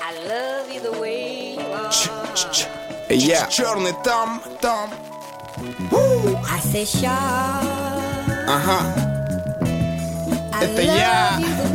I love you the way you are. Я черный Том. I say sharp. Ага. Это я.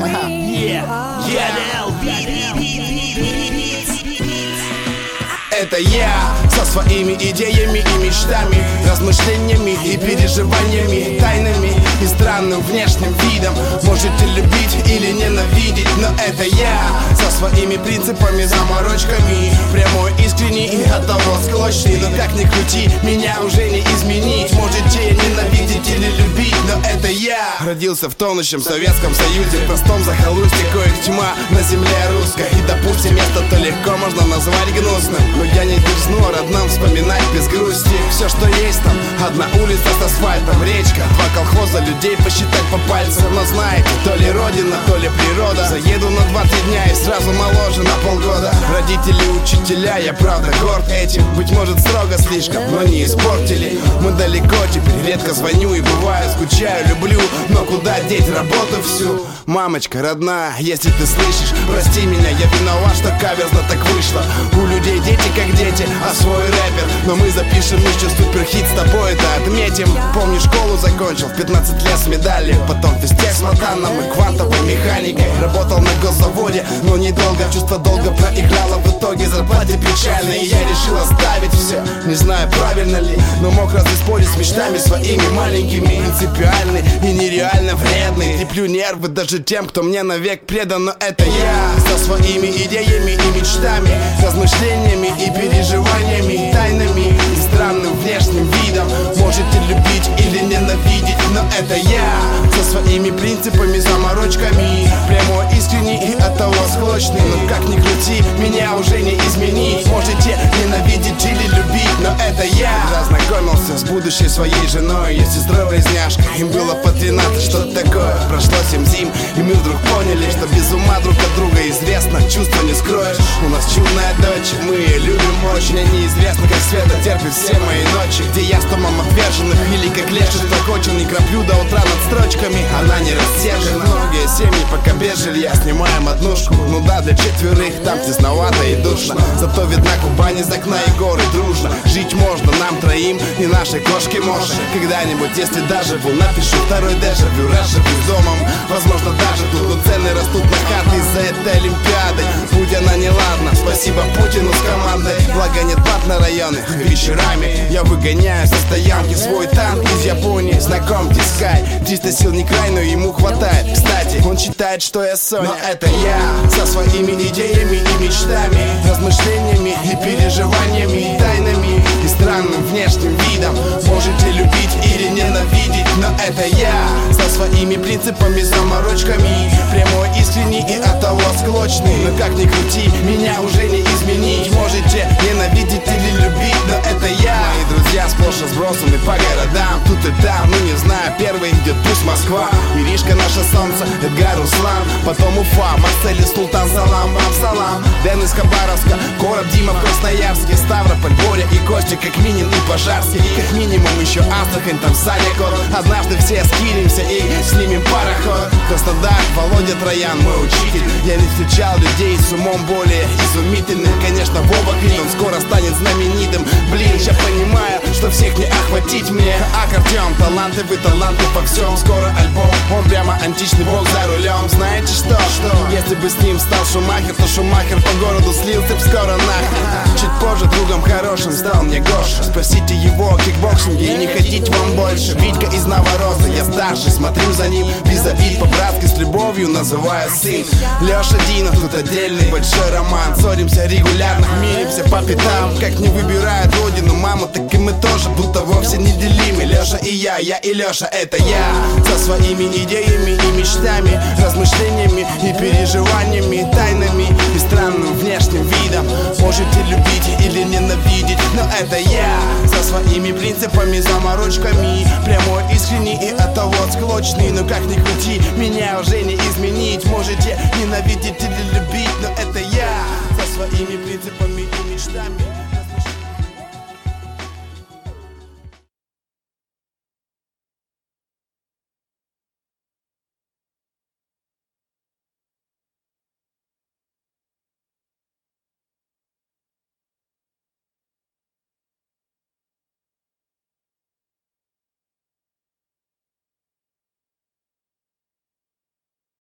Это я со своими идеями и мечтами, размышлениями и переживаниями, тайнами и странным внешним видом. Можете любить или ненавидеть, но это я со своими принципами, заморочками, прямой, искренний и оттого склочный. Но как ни крути, меня уже не изменить. Можете ненавидеть или любить, но это я. Родился в тонущем Советском Союзе, в простом захолустье, коих тьма на земле русской. И допустим, место-то легко можно назвать гнусным, но я не дерзну о родном вспоминать без грусти. Все, что есть там, одна улица с асфальтом, речка, два колхоза, людей посчитать по пальцам. Но знаете, то ли родина, то ли природа. Заеду на 2-3 дня и сразу моложе на полгода. Родители, учителя, я правда горд этим. Быть может строго слишком, но не испортили. Мы далеко теперь, редко звоню и бываю скучаю, люблю, но куда деть работу всю? Мамочка родная, если ты слышишь, прости меня, я виноват, что каверзно так вышло. У людей дети как дети, а свой рэпер. Но мы запишем еще суперхит, с тобой это отметим. Помню, школу закончил в 15 лет с медалью. Потом физтех с мотаном и квантовой механикой. Работал на госзаводе, но недолго. Чувство долго проиграло, в итоге зарплате печальной. И я решил оставить все, не знаю правильно ли, но мог разве спорить с мечтами своими маленькими. Принципиальный и нереально вредный. Треплю нервы даже тем, кто мне навек предан. Но это я со своими идеями и мечтами, размышлениями и переживаниями, тайнами и странным внешним видом. Можете любить или ненавидеть, но это я со своими принципами, заморочками, прямой, искренний и оттого склочный. Но как ни крути, меня уже не изменить. Можете ненавидеть или любить, но это я. Когда знакомился с будущей своей женой, я сестрой-близняшка, им было по 13, что-то такое. Прошло 7 зим, и мы вдруг поняли, что без ума друг от друга известно, чувства не скроешь. У нас чудная дочь, мы ее любим очень. Мне неизвестно, как Света терпит все мои ночи, где я с Томом отверженных, или как Леша строкочен и краплю до утра над строчками. Она не рассержена. Многие семьи пока без жилья, снимаем однушку. Ну да, для 4, там тесновато и душно. Зато видна Кубань из окна и горы дружно. Жить можно нам 3 и нашей кошке Моше. Когда-нибудь, если доживу, напишу второй дежавю. Разживу с домом, возможно даже тут. Но цены растут на хаты из-за этой олимпиады. Будь она неладна, спасибо Путину с командой. Благо нет бат на районы. Вечерами я выгоняю со стоянки свой танк из Японии. Знакомьтесь, Скай, 300 сил не край, но ему хватает. Кстати, он считает, что я Соня. Но это я со своими идеями и мечтами, размышлениями и переживаниями, тайнами и странным внешним видом. Можете любить или ненавидеть, но это я со своими принципами, заморочками, прямой, искренний и оттого склочный. Но как ни крути, меня уже не изменить. Можете ненавидеть или любить, но это я. Мои друзья сплошь разбросаны по городам, тут и там, ну не знаю, первый идет пусть Москва, Иришка наше солнце, Эдгар Руслан, потом Уфа, Марсель, Султан, салам, вам салам. Дэн из Хабаровска, Короб, Дима в Красноярске, Ставрополь, Боря и Костя, как Минин и Пожарский. Как минимум еще Астрахань, там Саня Кот. Однажды все скинемся и снимем пароход. Краснодар, Володя Троян, мой учитель. Я не встречал людей с умом более изумительным. Конечно, Вова Крит, он скоро станет знаменитым. Блин, я понимаю, что всех не охватить мне. Аккордеон, таланты, вы таланты по всем. Скоро альбом, он прямо античный бог за рулем. Знаете что? Если бы с ним стал Шумахер, то Шумахер по городу слился б скоро нахер. Чуть позже другом хорошим стал мне Гоша. Спросите его о кикбоксинге и не хотите вам больше. Витька из Новороза, я старший, смотрю за ним без обид, по-братски, с любовью называю сын. Леша Динов, тут отдельный большой роман. Ссоримся регулярно, миримся по пятам. Как не выбирают родину, маму, так и мы тоже, будто вовсе неделимы. Леша и я и Леша, это я со своими идеями и мечтами, размышлениями и переживаниями, тайнами и странным внешним видом. Можете любить или ненавидеть, но это я со своими принципами, заморочками, прямой, искренний и оттого склочный. Но как ни крути, меня уже не изменить. Можете ненавидеть или любить, но это я со своими принципами и мечтами.